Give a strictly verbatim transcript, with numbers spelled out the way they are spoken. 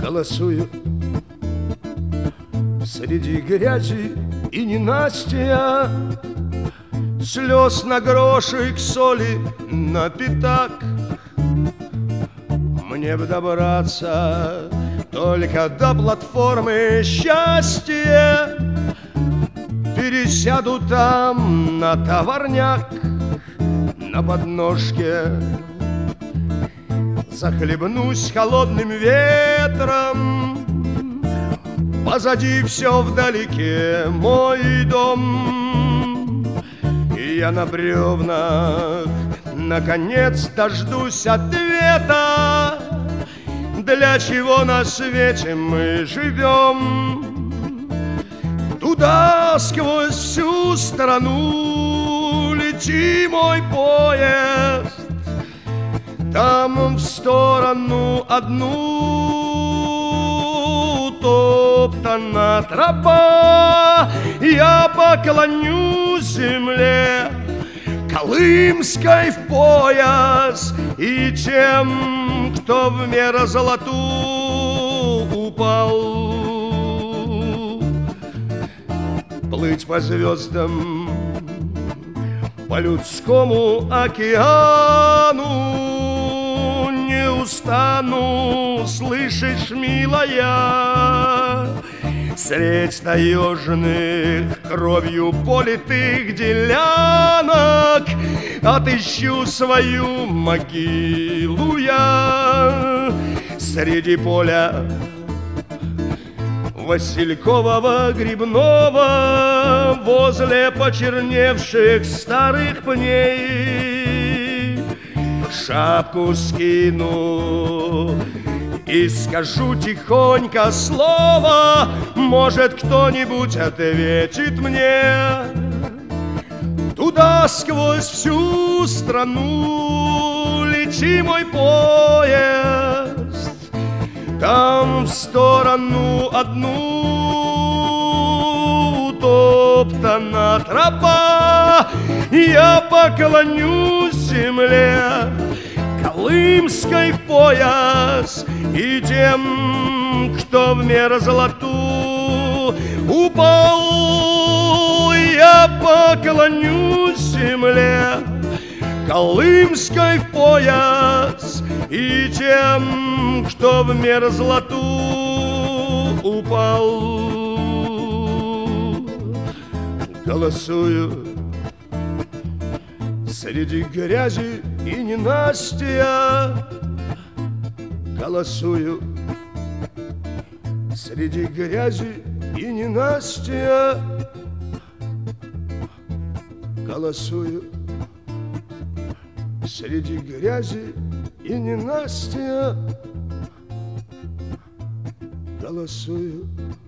голосую среди грязи и ненастья, слез на грошик, соли на пятак. Мне б добраться только до платформы счастья, пересяду там на товарняк, на подножке захлебнусь холодным ветром. Позади все вдалеке мой дом, и я на бревнах наконец дождусь ответа, для чего на свете мы живем. Туда сквозь всю страну лети, мой поезд, там в сторону одну топтана тропа. Я поклонюсь земле колымской в пояс и тем, кто в мерзлоту упал. Плыть по звездам, по людскому океану не устану, слышишь, милая, средь таежных кровью политых делянок отыщу свою могилу я среди поля василькового грибного, возле почерневших старых пней. Шапку скину и скажу тихонько слово, может, кто-нибудь ответит мне. Туда сквозь всю страну лети, мой поезд, там в сторону одну топтана тропа. Я поклонюсь земле колымской в пояс и тем, кто в мерзлоту упал. Я поклонюсь земле колымской в пояс и тем, кто в мерзлоту упал. Голосую среди грязи и ненастья, голосую среди грязи и ненастья, голосую среди грязи и ненастья, голосую